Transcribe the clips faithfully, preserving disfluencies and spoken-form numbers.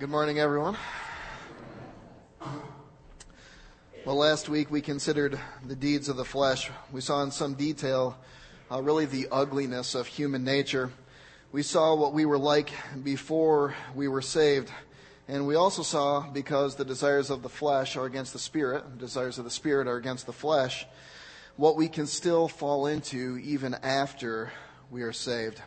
Good morning, everyone. Well, last week we considered the deeds of the flesh. We saw in some detail uh, really the ugliness of human nature. We saw what we were like before we were saved. And we also saw, because the desires of the flesh are against the spirit, the desires of the spirit are against the flesh, what we can still fall into even after we are saved.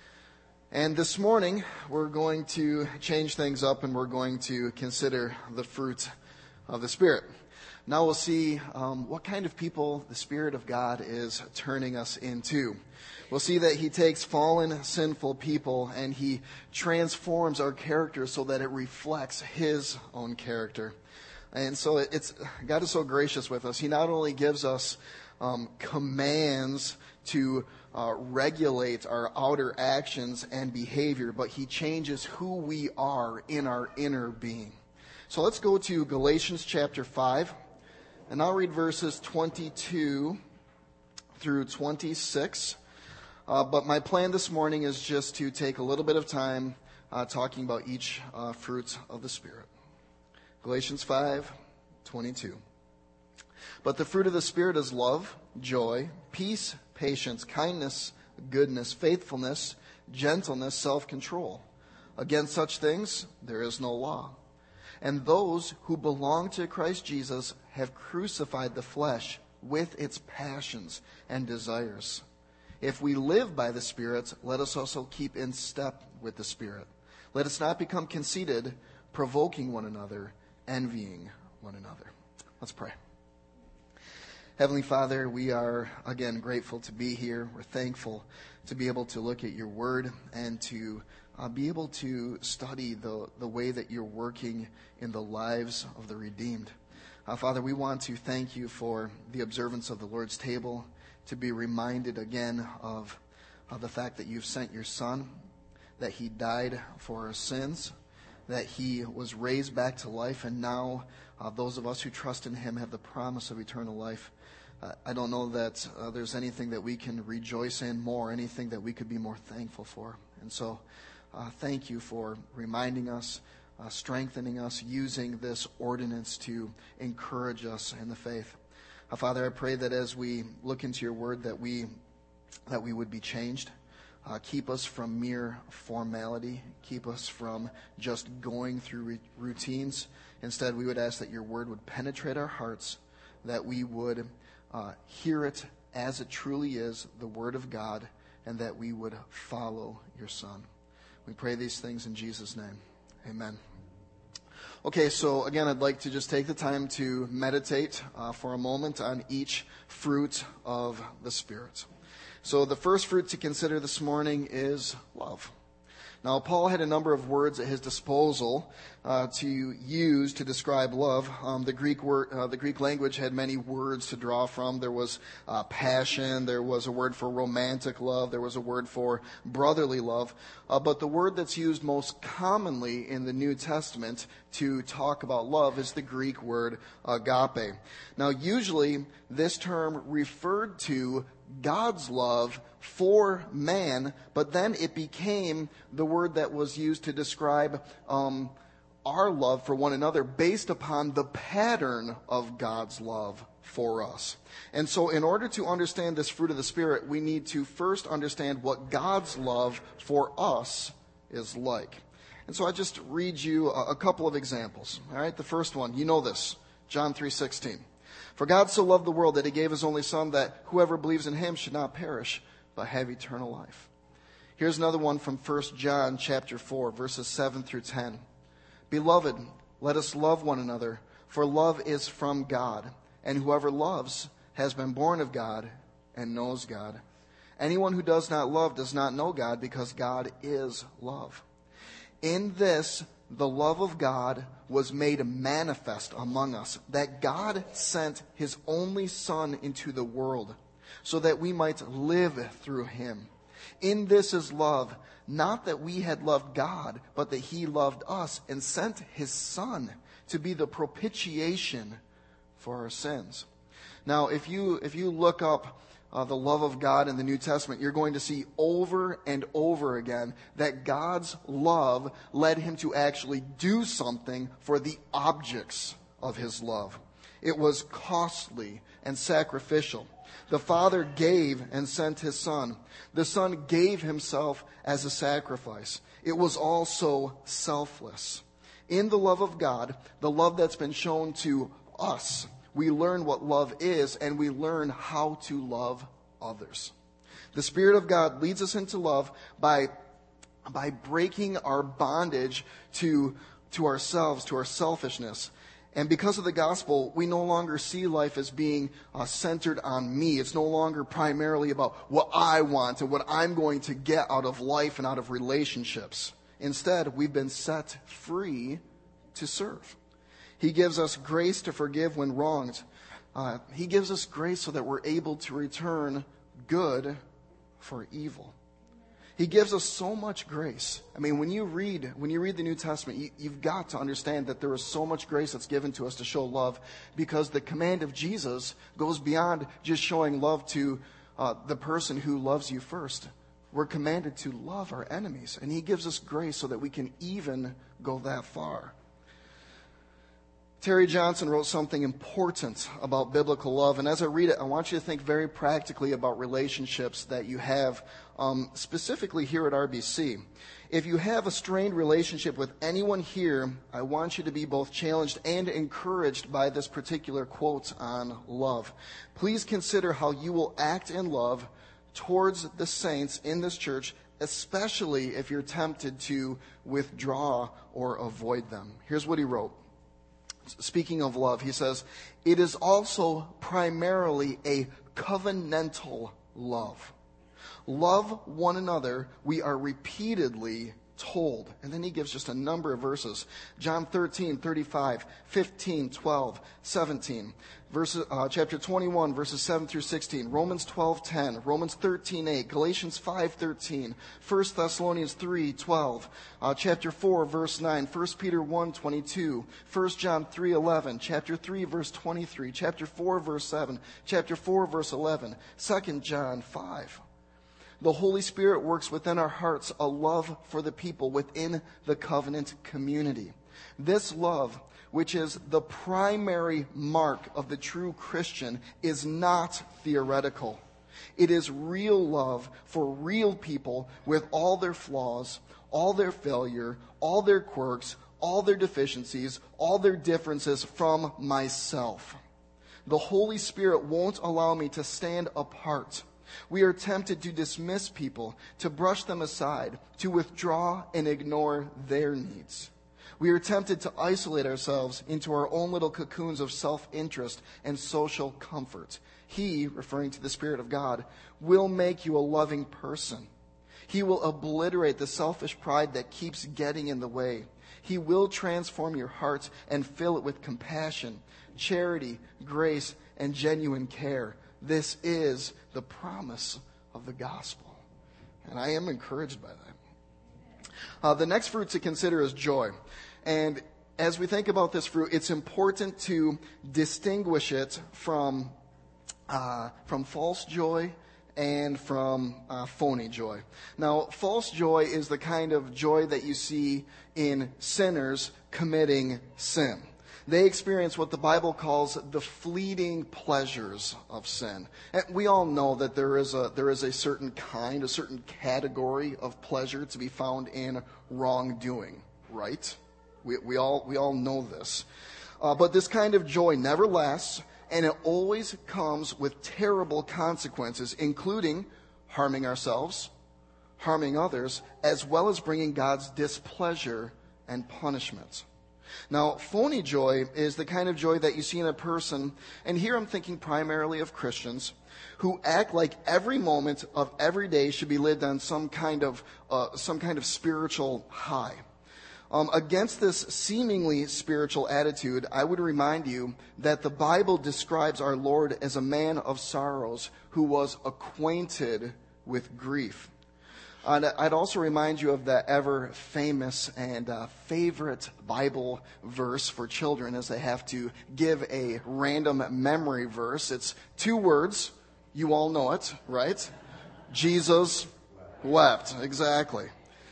And this morning, we're going to change things up and we're going to consider the fruit of the Spirit. Now we'll see um, what kind of people the Spirit of God is turning us into. We'll see that He takes fallen, sinful people and He transforms our character so that it reflects His own character. And so it's God is so gracious with us. He not only gives us um, commands to Uh, regulate our outer actions and behavior, but He changes who we are in our inner being. So let's go to Galatians chapter five, and I'll read verses twenty-two through twenty-six. Uh, but my plan this morning is just to take a little bit of time uh, talking about each uh, fruit of the Spirit. Galatians five, twenty-two. But the fruit of the Spirit is love, joy, peace, patience, kindness, goodness, faithfulness, gentleness, self-control. Against such things there is no law. And those who belong to Christ Jesus have crucified the flesh with its passions and desires. If we live by the Spirit, let us also keep in step with the Spirit. Let us not become conceited, provoking one another, envying one another. Let's pray. Heavenly Father, we are, again, grateful to be here. We're thankful to be able to look at your word and to uh, be able to study the, the way that you're working in the lives of the redeemed. Uh, Father, we want to thank you for the observance of the Lord's table, to be reminded again of, of the fact that you've sent your Son, that He died for our sins, that He was raised back to life, and now uh, those of us who trust in Him have the promise of eternal life. Uh, I don't know that uh, there's anything that we can rejoice in more, anything that we could be more thankful for. And so uh, thank you for reminding us, uh, strengthening us, using this ordinance to encourage us in the faith. Uh, Father, I pray that as we look into your word that we that we would be changed. Uh, keep us from mere formality. Keep us from just going through re- routines. Instead, we would ask that your word would penetrate our hearts, that we would uh, hear it as it truly is, the word of God, and that we would follow your Son. We pray these things in Jesus' name. Amen. Okay, so again, I'd like to just take the time to meditate uh, for a moment on each fruit of the Spirit. So the first fruit to consider this morning is love. Now, Paul had a number of words at his disposal uh, to use to describe love. Um, the Greek word, uh, the Greek language had many words to draw from. There was uh, passion. There was a word for romantic love. There was a word for brotherly love. Uh, but the word that's used most commonly in the New Testament to talk about love is the Greek word agape. Now, usually this term referred to God's love for man, but then it became the word that was used to describe um, our love for one another based upon the pattern of God's love for us. And so in order to understand this fruit of the Spirit, we need to first understand what God's love for us is like. And so I just read you a, a couple of examples. All right, the first one, you know this, John three sixteen. For God so loved the world that He gave His only Son, that whoever believes in Him should not perish, but have eternal life. Here's another one from First John chapter four, verses seven through ten. Beloved, let us love one another, for love is from God, and whoever loves has been born of God and knows God. Anyone who does not love does not know God, because God is love. In this, the love of God was made manifest among us, that God sent His only Son into the world, so that we might live through Him. In this is love, not that we had loved God, but that He loved us and sent His Son to be the propitiation for our sins. Now, if you if you look up uh, the love of God in the New Testament, you're going to see over and over again that God's love led him to actually do something for the objects of his love. It was costly and sacrificial. The Father gave and sent his Son. The Son gave himself as a sacrifice. It was also selfless. In the love of God, the love that's been shown to us, we learn what love is, and we learn how to love others. The Spirit of God leads us into love by, by breaking our bondage to, to ourselves, to our selfishness. And because of the gospel, we no longer see life as being uh, centered on me. It's no longer primarily about what I want and what I'm going to get out of life and out of relationships. Instead, we've been set free to serve. He gives us grace to forgive when wronged. Uh, he gives us grace so that we're able to return good for evil. He gives us so much grace. I mean, when you read when you read the New Testament, you, you've got to understand that there is so much grace that's given to us to show love, because the command of Jesus goes beyond just showing love to uh, the person who loves you first. We're commanded to love our enemies, and he gives us grace so that we can even go that far. Terry Johnson wrote something important about biblical love, and as I read it, I want you to think very practically about relationships that you have, um, specifically here at R B C. If you have a strained relationship with anyone here, I want you to be both challenged and encouraged by this particular quote on love. Please consider how you will act in love towards the saints in this church, especially if you're tempted to withdraw or avoid them. Here's what he wrote. Speaking of love, he says, it is also primarily a covenantal love. Love one another, we are repeatedly told. And then he gives just a number of verses. John thirteen, thirty-five, fifteen, twelve, seventeen. Verses, uh, chapter twenty-one, verses seven through sixteen. Romans twelve, ten. Romans thirteen, eight. Galatians five, thirteen. First Thessalonians three, twelve. Uh, chapter four, verse nine. First Peter one, twenty-two. First John three, eleven. Chapter three, verse twenty-three. Chapter four, verse seven. Chapter four, verse eleven. Second John five. The Holy Spirit works within our hearts a love for the people within the covenant community. This love, which is the primary mark of the true Christian, is not theoretical. It is real love for real people with all their flaws, all their failure, all their quirks, all their deficiencies, all their differences from myself. The Holy Spirit won't allow me to stand apart. We are tempted to dismiss people, to brush them aside, to withdraw and ignore their needs. We are tempted to isolate ourselves into our own little cocoons of self-interest and social comfort. He, referring to the Spirit of God, will make you a loving person. He will obliterate the selfish pride that keeps getting in the way. He will transform your heart and fill it with compassion, charity, grace, and genuine care. This is the promise of the gospel. And I am encouraged by that. Uh, the next fruit to consider is joy. And as we think about this fruit, it's important to distinguish it from, uh, from false joy and from uh, phony joy. Now, false joy is the kind of joy that you see in sinners committing sin. They experience what the Bible calls the fleeting pleasures of sin. And we all know that there is a there is a certain kind, a certain category of pleasure to be found in wrongdoing, right? We we all we all know this. Uh, but this kind of joy never lasts, and it always comes with terrible consequences, including harming ourselves, harming others, as well as bringing God's displeasure and punishment. Now, phony joy is the kind of joy that you see in a person, and here I'm thinking primarily of Christians, who act like every moment of every day should be lived on some kind of uh, some kind of spiritual high. Um, against this seemingly spiritual attitude, I would remind you that the Bible describes our Lord as a man of sorrows who was acquainted with grief. And I'd also remind you of the ever famous and uh, favorite Bible verse for children as they have to give a random memory verse. It's two words, You all know it, right? Jesus wept. Exactly.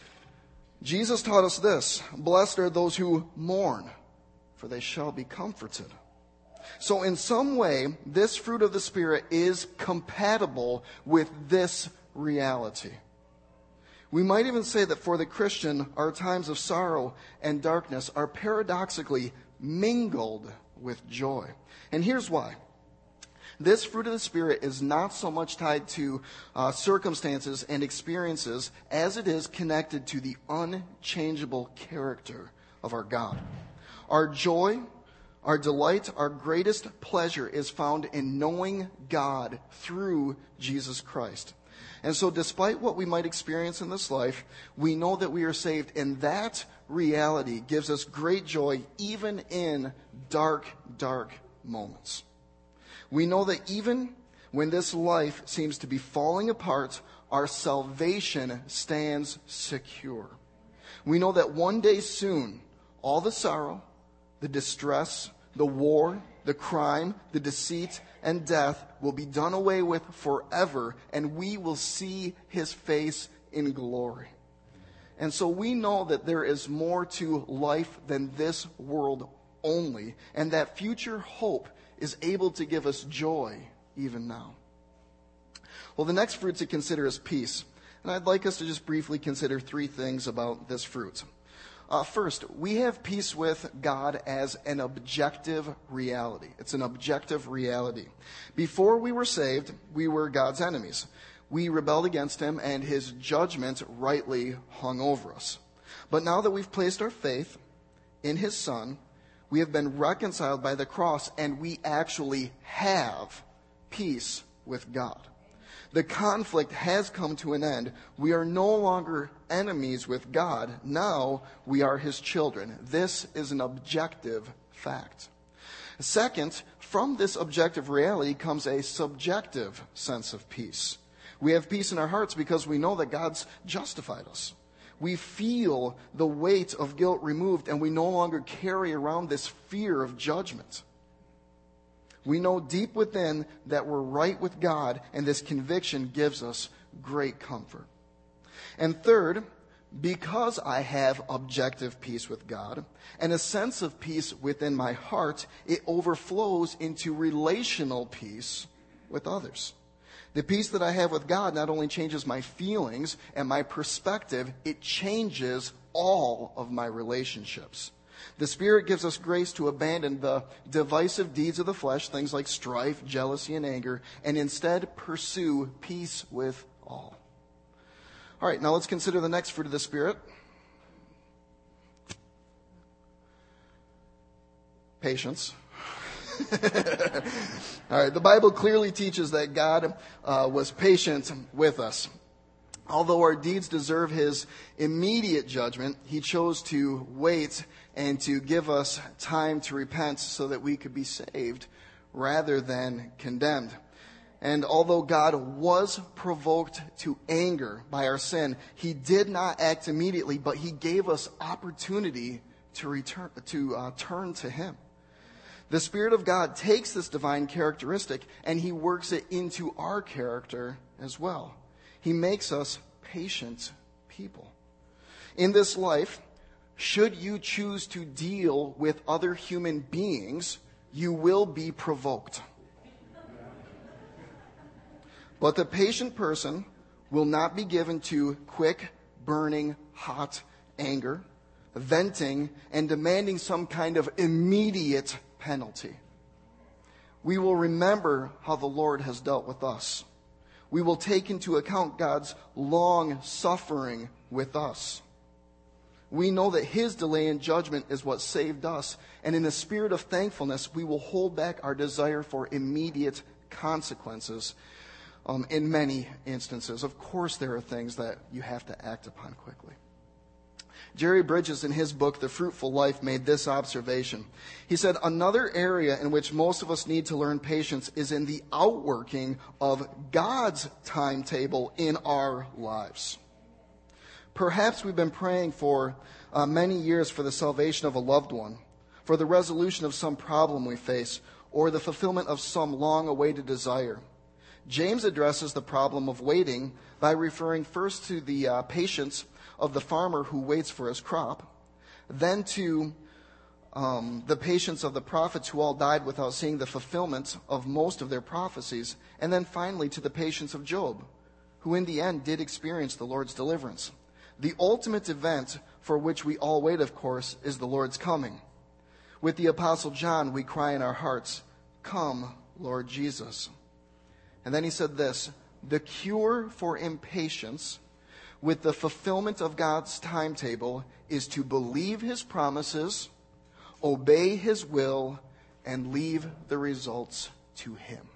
Jesus taught us this: blessed are those who mourn, for they shall be comforted. So in some way, this fruit of the Spirit is compatible with this reality. We might even say that for the Christian, our times of sorrow and darkness are paradoxically mingled with joy. And here's why. This fruit of the Spirit is not so much tied to uh, circumstances and experiences as it is connected to the unchangeable character of our God. Our joy, our delight, our greatest pleasure is found in knowing God through Jesus Christ. And so despite what we might experience in this life, we know that we are saved, and that reality gives us great joy even in dark, dark moments. We know that even when this life seems to be falling apart, our salvation stands secure. We know that one day soon, all the sorrow, the distress, the war, the crime, the deceit, and death will be done away with forever, and we will see His face in glory. And so we know that there is more to life than this world only, and that future hope is able to give us joy even now. Well, the next fruit to consider is peace. And I'd like us to just briefly consider three things about this fruit. Uh, first, we have peace with God as an objective reality. It's an objective reality. Before we were saved, we were God's enemies. We rebelled against Him, and His judgment rightly hung over us. But now that we've placed our faith in His Son, we have been reconciled by the cross, and we actually have peace with God. The conflict has come to an end. We are no longer enemies with God. Now we are His children. This is an objective fact. Second, from this objective reality comes a subjective sense of peace. We have peace in our hearts because we know that God's justified us. We feel the weight of guilt removed, and we no longer carry around this fear of judgment. We know deep within that we're right with God, and this conviction gives us great comfort. And third, because I have objective peace with God and a sense of peace within my heart, it overflows into relational peace with others. The peace that I have with God not only changes my feelings and my perspective, it changes all of my relationships. The Spirit gives us grace to abandon the divisive deeds of the flesh, things like strife, jealousy, and anger, and instead pursue peace with all. All right, now let's consider the next fruit of the Spirit. Patience. All right, the Bible clearly teaches that God uh, was patient with us. Although our deeds deserve His immediate judgment, He chose to wait and to give us time to repent so that we could be saved rather than condemned. And although God was provoked to anger by our sin, He did not act immediately, but He gave us opportunity to return to uh, turn to Him. The Spirit of God takes this divine characteristic and He works it into our character as well. He makes us patient people. In this life, should you choose to deal with other human beings, you will be provoked. But the patient person will not be given to quick, burning, hot anger, venting, and demanding some kind of immediate penalty. We will remember how the Lord has dealt with us. We will take into account God's long suffering with us. We know that His delay in judgment is what saved us, and in a spirit of thankfulness, we will hold back our desire for immediate consequences um, in many instances. Of course, there are things that you have to act upon quickly. Jerry Bridges, in his book, The Fruitful Life, made this observation. He said, another area in which most of us need to learn patience is in the outworking of God's timetable in our lives. Perhaps we've been praying for uh, many years for the salvation of a loved one, for the resolution of some problem we face, or the fulfillment of some long-awaited desire. James addresses the problem of waiting by referring first to the uh, patience of the farmer who waits for his crop, then to um, the patience of the prophets who all died without seeing the fulfillment of most of their prophecies, and then finally to the patience of Job, who in the end did experience the Lord's deliverance. The ultimate event for which we all wait, of course, is the Lord's coming. With the Apostle John, we cry in our hearts, "Come, Lord Jesus." And then he said this, "The cure for impatience with the fulfillment of God's timetable is to believe his promises, obey his will, and leave the results to him."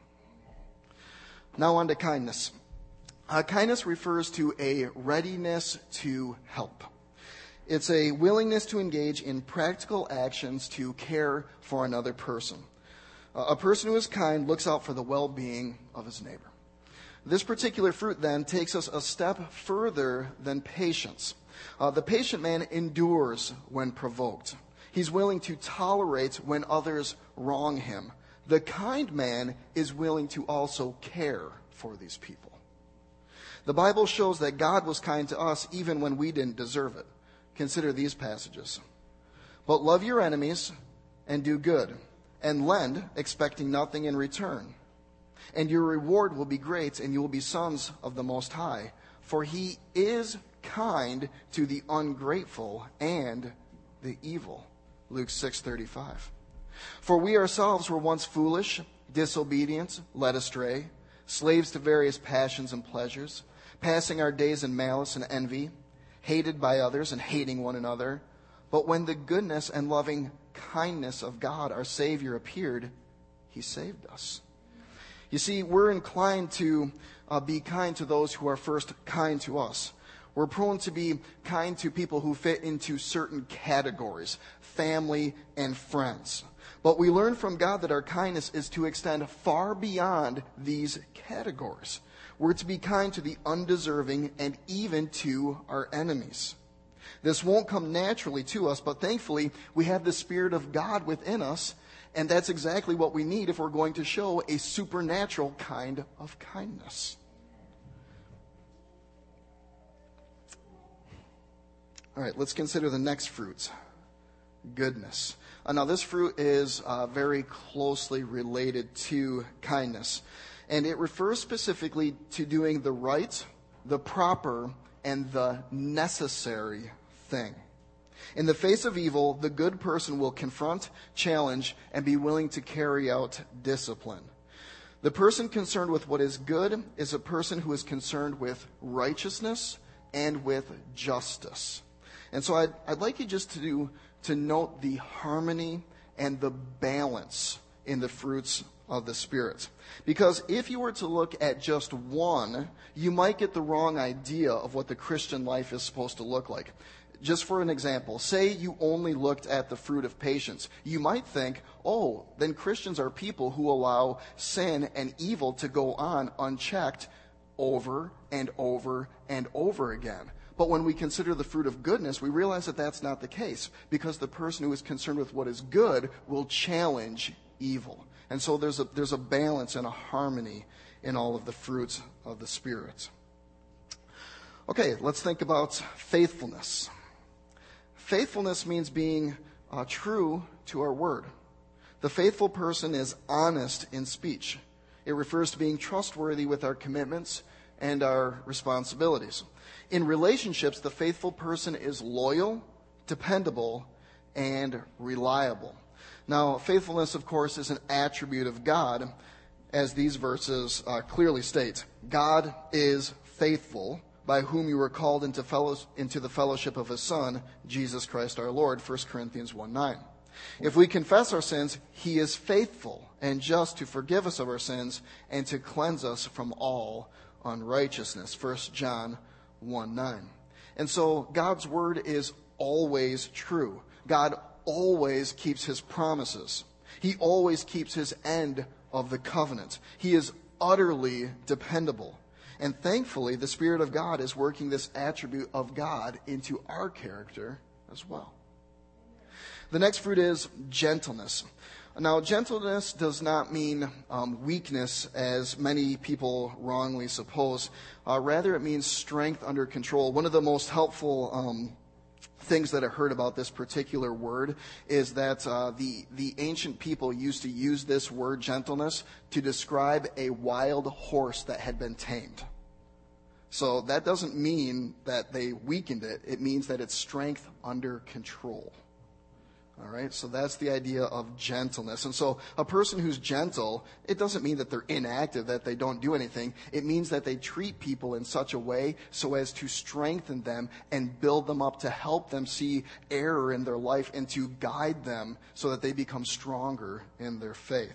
Now on to kindness. Uh, kindness refers to a readiness to help. It's a willingness to engage in practical actions to care for another person. Uh, a person who is kind looks out for the well-being of his neighbor. This particular fruit, then, takes us a step further than patience. Uh, the patient man endures when provoked. He's willing to tolerate when others wrong him. The kind man is willing to also care for these people. The Bible shows that God was kind to us even when we didn't deserve it. Consider these passages. "But love your enemies and do good, and lend, expecting nothing in return. And your reward will be great, and you will be sons of the Most High. For he is kind to the ungrateful and the evil." Luke six thirty-five. "For we ourselves were once foolish, disobedient, led astray, slaves to various passions and pleasures, passing our days in malice and envy, hated by others and hating one another. But when the goodness and loving kindness of God, our Savior, appeared, he saved us." You see, we're inclined to uh, be kind to those who are first kind to us. We're prone to be kind to people who fit into certain categories, family and friends. But we learn from God that our kindness is to extend far beyond these categories. We're to be kind to the undeserving and even to our enemies. This won't come naturally to us, but thankfully we have the Spirit of God within us, and that's exactly what we need if we're going to show a supernatural kind of kindness. All right, let's consider the next fruit, goodness. Uh, now, this fruit is uh, very closely related to kindness, and it refers specifically to doing the right, the proper, and the necessary thing. In the face of evil, the good person will confront, challenge, and be willing to carry out discipline. The person concerned with what is good is a person who is concerned with righteousness and with justice. And so I'd, I'd like you just to do, to note the harmony and the balance in the fruits of the Spirit. Because if you were to look at just one, you might get the wrong idea of what the Christian life is supposed to look like. Just for an example, say you only looked at the fruit of patience. You might think, oh, then Christians are people who allow sin and evil to go on unchecked over and over and over again. But when we consider the fruit of goodness, we realize that that's not the case, because the person who is concerned with what is good will challenge evil. And so there's a, there's a balance and a harmony in all of the fruits of the Spirit. Okay, let's think about faithfulness. Faithfulness means being uh, true to our word. The faithful person is honest in speech. It refers to being trustworthy with our commitments and our responsibilities. In relationships, the faithful person is loyal, dependable, and reliable. Now, faithfulness, of course, is an attribute of God, as these verses uh, clearly state. God is faithful, by whom you were called into, fellows, into the fellowship of his Son, Jesus Christ our Lord, First Corinthians one nine. If we confess our sins, he is faithful and just to forgive us of our sins and to cleanse us from all unrighteousness, First John one nine. And so God's word is always true. God always keeps his promises. He always keeps his end of the covenant. He is utterly dependable. And thankfully, the Spirit of God is working this attribute of God into our character as well. The next fruit is gentleness. Now, gentleness does not mean um, weakness, as many people wrongly suppose. Uh, rather, it means strength under control. One of the most helpful um, things that I heard about this particular word is that uh, the the ancient people used to use this word gentleness to describe a wild horse that had been tamed. So that doesn't mean that they weakened it. It means that it's strength under control. All right, so that's the idea of gentleness. And so a person who's gentle, it doesn't mean that they're inactive, that they don't do anything. It means that they treat people in such a way so as to strengthen them and build them up, to help them see error in their life and to guide them so that they become stronger in their faith.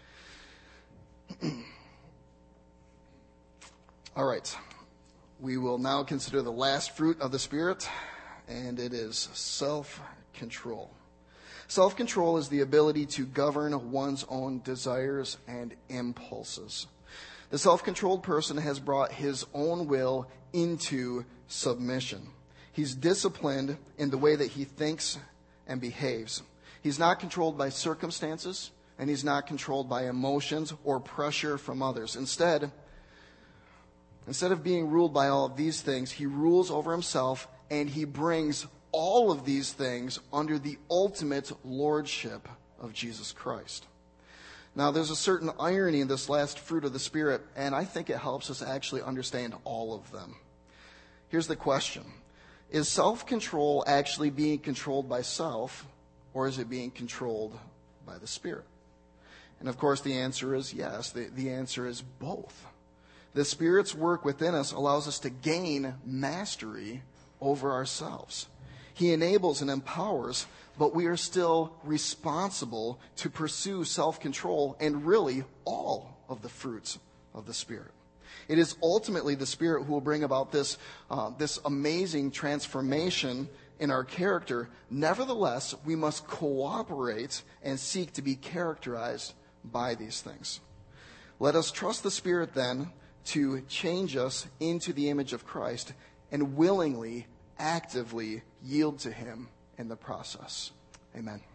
All right, we will now consider the last fruit of the Spirit, and it is self-control. Self-control is the ability to govern one's own desires and impulses. The self-controlled person has brought his own will into submission. He's disciplined in the way that he thinks and behaves. He's not controlled by circumstances, and he's not controlled by emotions or pressure from others. Instead, instead of being ruled by all of these things, he rules over himself, and he brings all of these things under the ultimate lordship of Jesus Christ. Now, there's a certain irony in this last fruit of the Spirit, and I think it helps us actually understand all of them. Here's the question. Is self-control actually being controlled by self, or is it being controlled by the Spirit? And of course, the answer is yes. The, the answer is both. The Spirit's work within us allows us to gain mastery over ourselves. He enables and empowers, but we are still responsible to pursue self-control and really all of the fruits of the Spirit. It is ultimately the Spirit who will bring about this, uh, this amazing transformation in our character. Nevertheless, we must cooperate and seek to be characterized by these things. Let us trust the Spirit then to change us into the image of Christ and willingly, actively yield to Him in the process. Amen.